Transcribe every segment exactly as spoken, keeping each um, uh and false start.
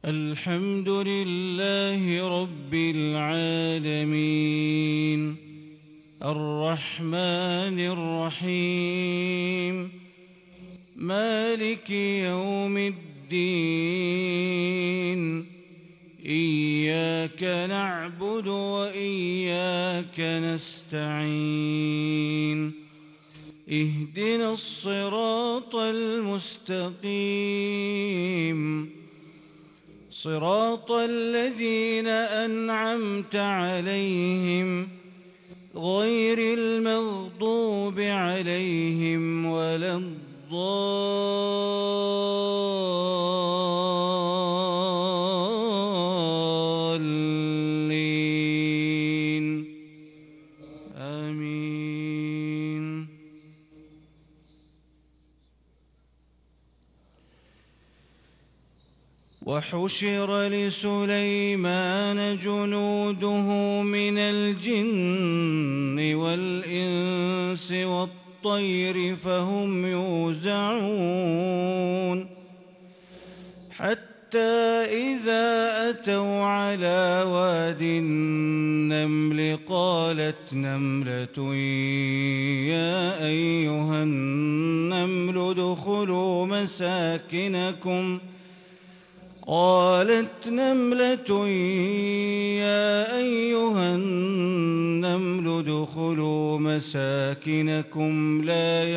الحمد لله رب العالمين الرحمن الرحيم مالك يوم الدين إياك نعبد وإياك نستعين اهدنا الصراط المستقيم صراط الذين أنعمت عليهم غير المغضوب عليهم ولا الضالين آمين. وحشر لسليمان جنوده من الجن والإنس والطير فهم يوزعون حتى إذا أتوا على واد النمل قالت نملة يا أيها النمل ادخلوا مساكنكم قالت نملة يا أيها النمل ادخلوا مساكنكم لا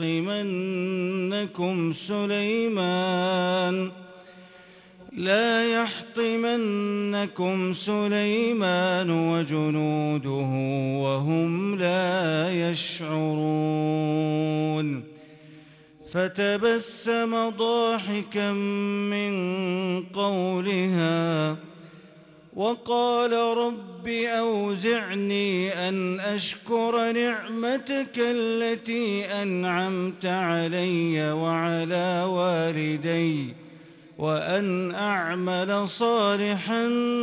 يحطمنكم سليمان لا يحطمنكم سليمان وجنوده وهم لا يشعرون. فتبسم ضاحكا من قولها وقال رب أوزعني أن أشكر نعمتك التي أنعمت علي وعلى والدي وأن أعمل صالحا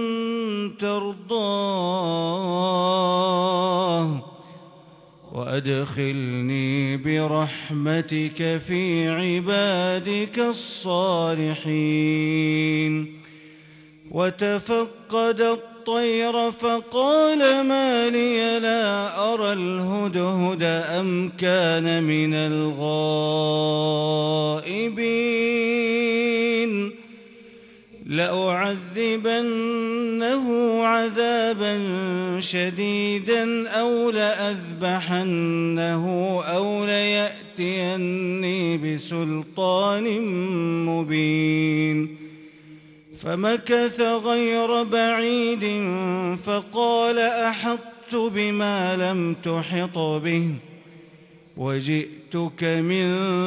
ترضاه وأدخلني برحمتك في عبادك الصالحين. وتفقد الطير فقال ما لي لا أرى الهدهد أم كان من الغائبين لأعذبنه عذابا شديدا أو لأذبحنه أو ليأتيني بسلطان مبين. فمكث غير بعيد فقال أحطت بما لم تحط به وجئتك من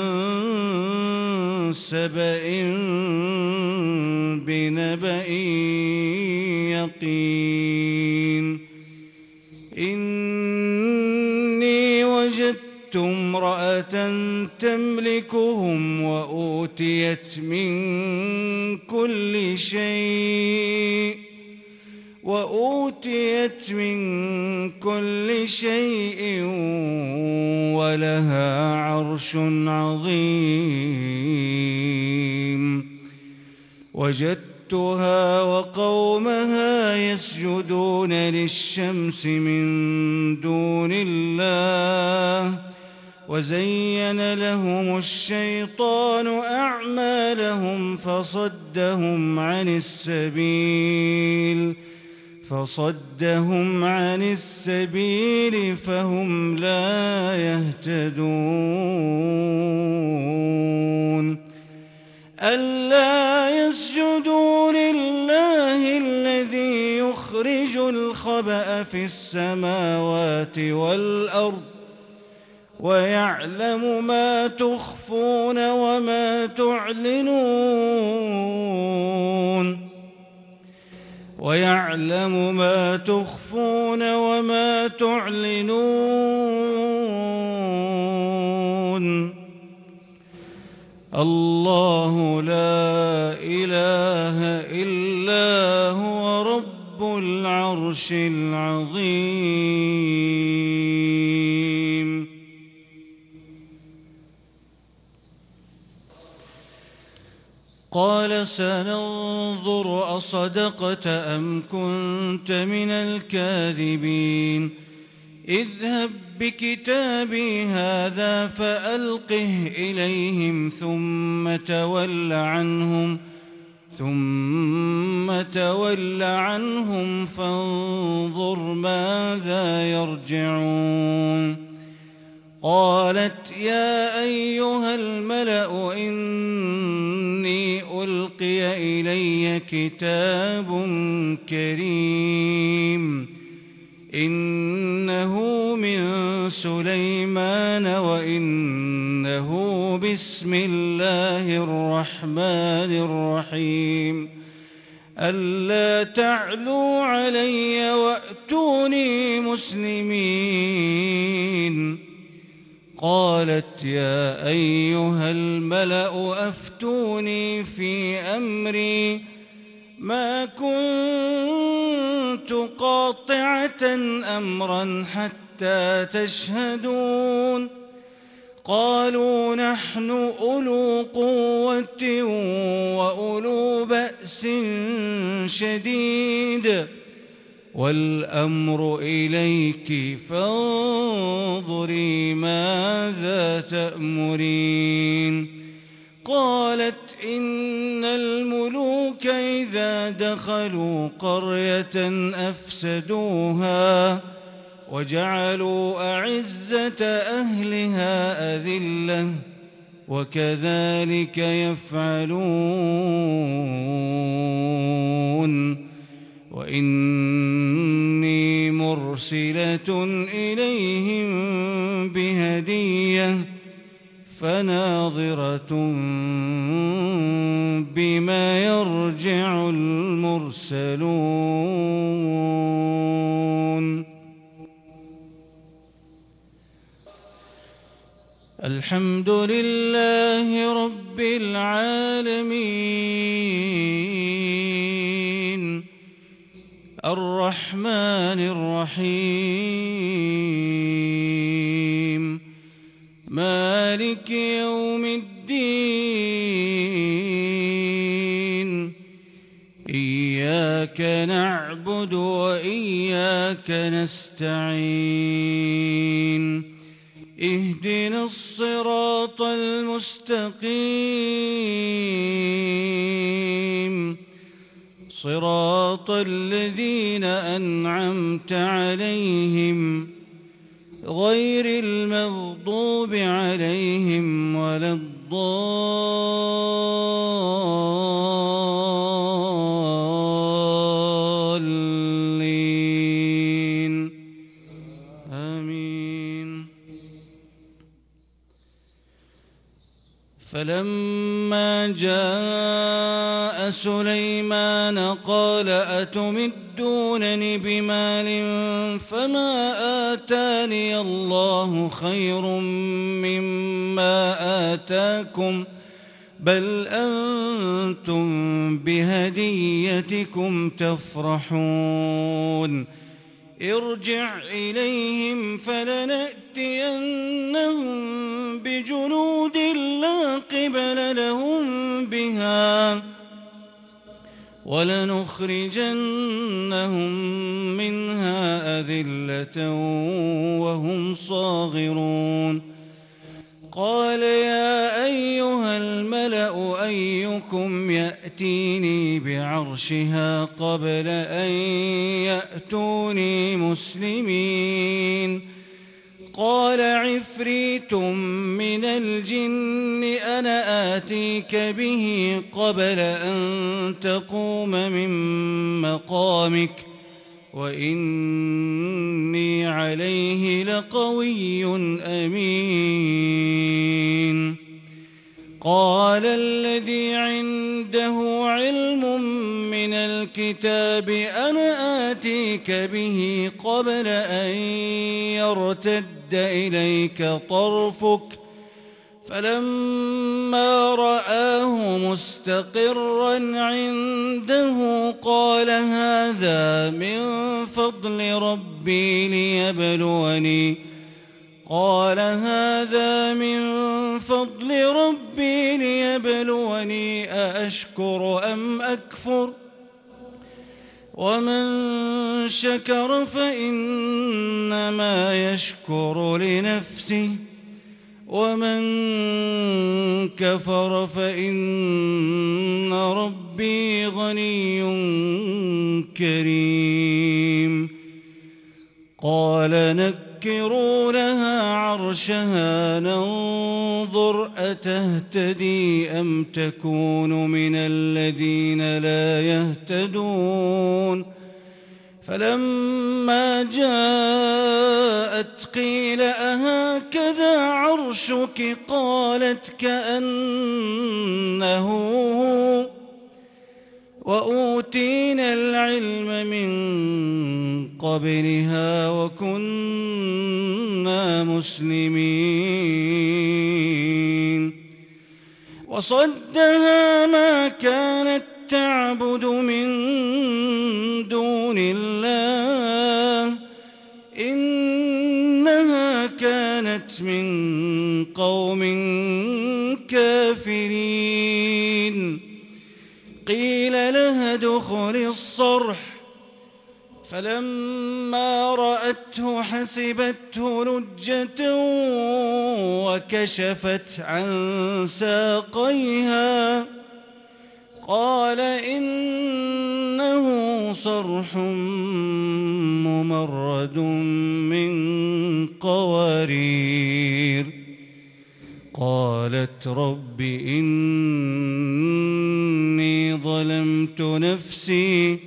سبأ بنبأ يقين. إني وجدت امرأة تملكهم وأوتيت من كل شيء وأوتيت من كل شيء ولها عرش عظيم. وجدتها وقومها يسجدون للشمس من دون الله وزين لهم الشيطان أعمالهم فصدهم عن السبيل فصدهم عن السبيل فهم لا يهتدون. ألا يسجدوا لله الذي يخرج الخبأ في السماوات والأرض ويعلم ما تخفون وما تعلنون ويعلم ما تخفون وما تعلنون. الله لا إله إلا هو رب العرش العظيم. قال سننظر أصدقت أم كنت من الكاذبين اذهب بكتابي هذا فألقه إليهم ثم تول عنهم ثم تول عنهم فانظر ماذا يرجعون قالت يا أيها الملأ إني ألقي إلي كتاب كريم إنه من سليمان وإنه بسم الله الرحمن الرحيم ألا تعلوا علي وأتوني مسلمين قالت يا أيها الملأ أفتوني في أمري ما كنت قاطعة أمرا حتى تشهدون قالوا نحن أولو قوة وأولو بأس شديد والأمر إليك فانظري ماذا تأمرين قالت إن الملوك إذا دخلوا قرية أفسدوها وجعلوا أعزة أهلها أذلة وكذلك يفعلون وإني مرسلة إليهم بهدية فناظرة بما يرجع المرسلون الحمد لله رب العالمين الرحمن الرحيم مالك يوم الدين إياك نعبد وإياك نستعين اهدنا الصراط المستقيم صراط الذين أنعمت عليهم غير المغضوب عليهم ولا الضالين آمين فلما جاء سليمان قال أتمدونني بمال فما آتاني الله خير مما آتاكم بل أنتم بهديتكم تفرحون ارجع إليهم فلنأتينهم بجنود لا قبل لهم بها ولنخرجنهم منها أذلة وهم صاغرون قال يا أيها الملأ أيكم يأتيني بعرشها قبل أن يأتوني مسلمين قال عفريت من الجن أنا آتيك به قبل أن تقوم من مقامك وإني عليه لقوي أمين قال الذي عنده علم من الكتاب أنا آتيك به قبل أن يرتد إليك طرفك فلما رآه مستقرا عنده قال هذا من فضل ربي ليبلوني قال هذا من فضل فضل ربي ليبلوني أأشكر أم أكفر ومن شكر فإنما يشكر لنفسه ومن كفر فإن ربي غني كريم. قال نكروا لها عرشها ننظر أتهتدي أم تكون من الذين لا يهتدون. فلما جاءت قيل أهكذا عرشك قالت كأنه هو وأوتينا العلم من قبلها وكنا مسلمين. وصدها ما كانت تعبد من دون الله إنها كانت من قوم كافرين. قيل لها ادخل الصرح فلما رأته حسبته لجة وكشفت عن ساقيها قال إنه صرح ممرد من قوارير. قالت رب إني ظلمت نفسي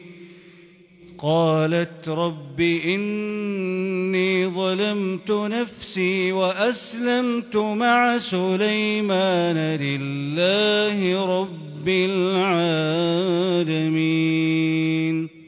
قالت رب إني ظلمت نفسي وأسلمت مع سليمان لله رب العالمين.